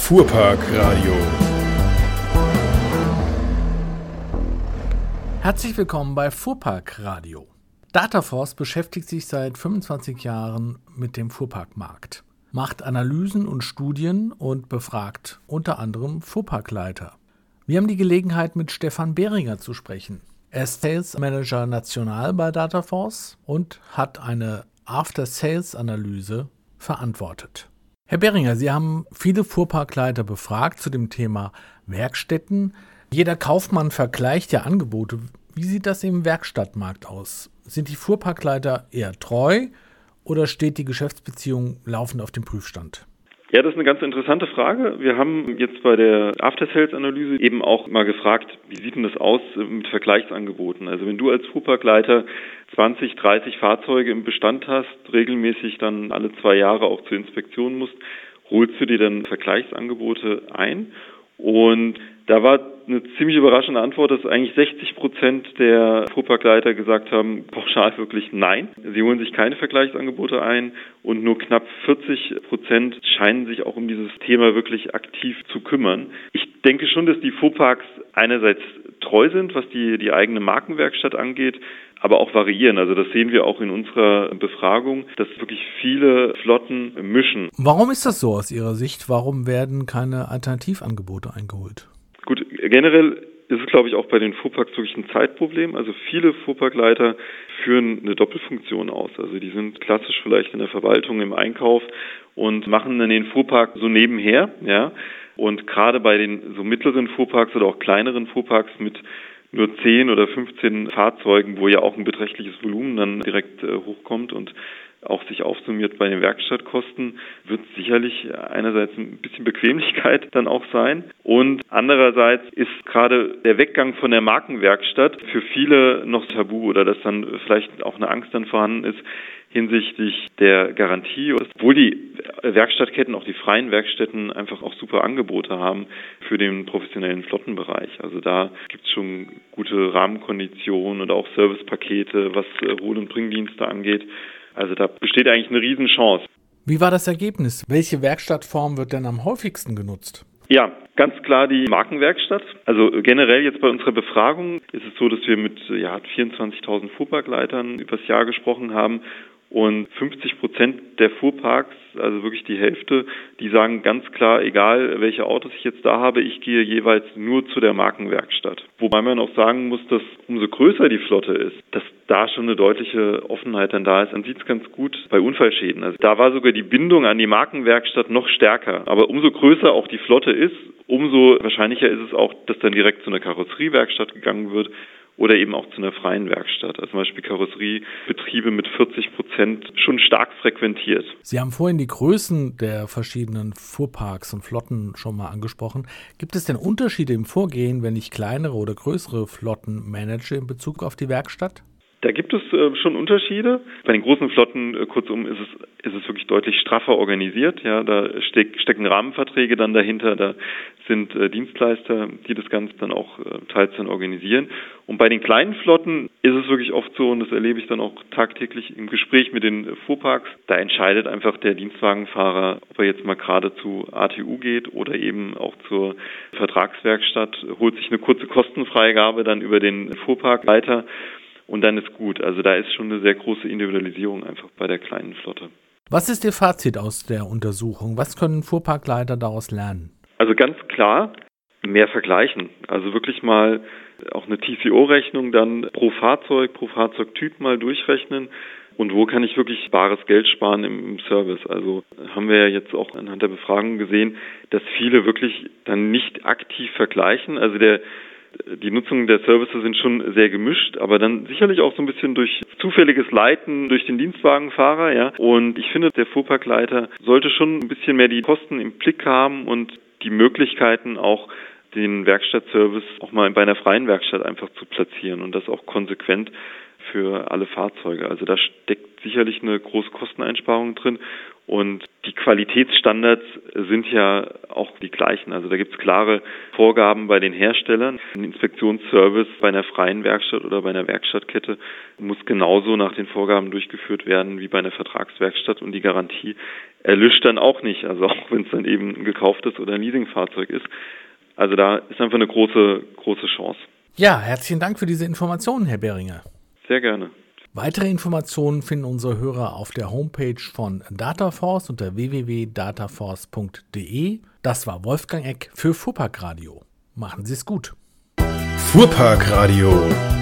Fuhrpark-Radio. Herzlich willkommen bei Fuhrpark-Radio. Dataforce beschäftigt sich seit 25 Jahren mit dem Fuhrparkmarkt, macht Analysen und Studien und befragt unter anderem Fuhrparkleiter. Wir haben die Gelegenheit, mit Stefan Behringer zu sprechen. Er ist Sales Manager National bei Dataforce und hat eine After-Sales-Analyse verantwortet. Herr Behringer, Sie haben viele Fuhrparkleiter befragt zu dem Thema Werkstätten. Jeder Kaufmann vergleicht ja Angebote. Wie sieht das im Werkstattmarkt aus? Sind die Fuhrparkleiter eher treu oder steht die Geschäftsbeziehung laufend auf dem Prüfstand? Ja, das ist eine ganz interessante Frage. Wir haben jetzt bei der After-Sales-Analyse eben auch mal gefragt, wie sieht denn das aus mit Vergleichsangeboten? Also wenn du als Fuhrparkleiter 20, 30 Fahrzeuge im Bestand hast, regelmäßig dann alle 2 Jahre auch zur Inspektion musst, holst du dir dann Vergleichsangebote ein? Und da war eine ziemlich überraschende Antwort, dass eigentlich 60% der Fuhrparkleiter gesagt haben, pauschal wirklich nein. Sie holen sich keine Vergleichsangebote ein und nur knapp 40% scheinen sich auch um dieses Thema wirklich aktiv zu kümmern. Ich denke schon, dass die Fuhrparks einerseits treu sind, was die eigene Markenwerkstatt angeht, aber auch variieren. Also das sehen wir auch in unserer Befragung, dass wirklich viele Flotten mischen. Warum ist das so aus Ihrer Sicht? Warum werden keine Alternativangebote eingeholt? Gut, generell ist es, glaube ich, auch bei den Fuhrparks wirklich ein Zeitproblem. Also viele Fuhrparkleiter führen eine Doppelfunktion aus. Also die sind klassisch vielleicht in der Verwaltung, im Einkauf und machen dann den Fuhrpark so nebenher, ja. Und gerade bei den so mittleren Fuhrparks oder auch kleineren Fuhrparks mit nur 10 oder 15 Fahrzeugen, wo ja auch ein beträchtliches Volumen dann direkt hochkommt und auch sich aufsummiert bei den Werkstattkosten, wird sicherlich einerseits ein bisschen Bequemlichkeit dann auch sein. Und andererseits ist gerade der Weggang von der Markenwerkstatt für viele noch tabu oder dass dann vielleicht auch eine Angst dann vorhanden ist hinsichtlich der Garantie, obwohl die Werkstattketten, auch die freien Werkstätten, einfach auch super Angebote haben für den professionellen Flottenbereich. Also da gibt es schon gute Rahmenkonditionen und auch Servicepakete, was Hol- und Bringdienste angeht. Also da besteht eigentlich eine Riesenchance. Wie war das Ergebnis? Welche Werkstattform wird denn am häufigsten genutzt? Ja, ganz klar die Markenwerkstatt. Also generell jetzt bei unserer Befragung ist es so, dass wir mit 24.000 Fuhrparkleitern übers Jahr gesprochen haben. Und 50% der Fuhrparks, also wirklich die Hälfte, die sagen ganz klar, egal welche Autos ich jetzt da habe, ich gehe jeweils nur zu der Markenwerkstatt. Wobei man auch sagen muss, dass umso größer die Flotte ist, dass da schon eine deutliche Offenheit dann da ist. Man sieht es ganz gut bei Unfallschäden. Also da war sogar die Bindung an die Markenwerkstatt noch stärker. Aber umso größer auch die Flotte ist, umso wahrscheinlicher ist es auch, dass dann direkt zu einer Karosseriewerkstatt gegangen wird. Oder eben auch zu einer freien Werkstatt. Also zum Beispiel Karosseriebetriebe mit 40% schon stark frequentiert. Sie haben vorhin die Größen der verschiedenen Fuhrparks und Flotten schon mal angesprochen. Gibt es denn Unterschiede im Vorgehen, wenn ich kleinere oder größere Flotten manage in Bezug auf die Werkstatt? Da gibt es schon Unterschiede. Bei den großen Flotten, kurzum, ist es wirklich deutlich straffer organisiert. Ja, da stecken Rahmenverträge dann dahinter. Da sind Dienstleister, die das Ganze dann auch teils dann organisieren. Und bei den kleinen Flotten ist es wirklich oft so, und das erlebe ich dann auch tagtäglich im Gespräch mit den Fuhrparks, da entscheidet einfach der Dienstwagenfahrer, ob er jetzt mal gerade zu ATU geht oder eben auch zur Vertragswerkstatt, holt sich eine kurze Kostenfreigabe dann über den Fuhrparkleiter. Und dann ist gut. Also da ist schon eine sehr große Individualisierung einfach bei der kleinen Flotte. Was ist Ihr Fazit aus der Untersuchung? Was können Fuhrparkleiter daraus lernen? Also ganz klar, mehr vergleichen. Also wirklich mal auch eine TCO-Rechnung dann pro Fahrzeugtyp mal durchrechnen. Und wo kann ich wirklich bares Geld sparen im Service? Also haben wir ja jetzt auch anhand der Befragung gesehen, dass viele wirklich dann nicht aktiv vergleichen. Also die Nutzung der Services sind schon sehr gemischt, aber dann sicherlich auch so ein bisschen durch zufälliges Leiten durch den Dienstwagenfahrer, ja. Und ich finde, der Fuhrparkleiter sollte schon ein bisschen mehr die Kosten im Blick haben und die Möglichkeiten auch den Werkstattservice auch mal bei einer freien Werkstatt einfach zu platzieren und das auch konsequent für alle Fahrzeuge. Also da steckt sicherlich eine große Kosteneinsparung drin und die Qualitätsstandards sind ja auch die gleichen. Also da gibt es klare Vorgaben bei den Herstellern. Ein Inspektionsservice bei einer freien Werkstatt oder bei einer Werkstattkette muss genauso nach den Vorgaben durchgeführt werden wie bei einer Vertragswerkstatt und die Garantie erlischt dann auch nicht, also auch wenn es dann eben ein gekauftes oder ein Leasingfahrzeug ist. Also da ist einfach eine große Chance. Ja, herzlichen Dank für diese Informationen, Herr Behringer. Sehr gerne. Weitere Informationen finden unsere Hörer auf der Homepage von Dataforce unter www.dataforce.de. Das war Wolfgang Eck für Fuhrpark Radio. Machen Sie es gut. Fuhrpark Radio.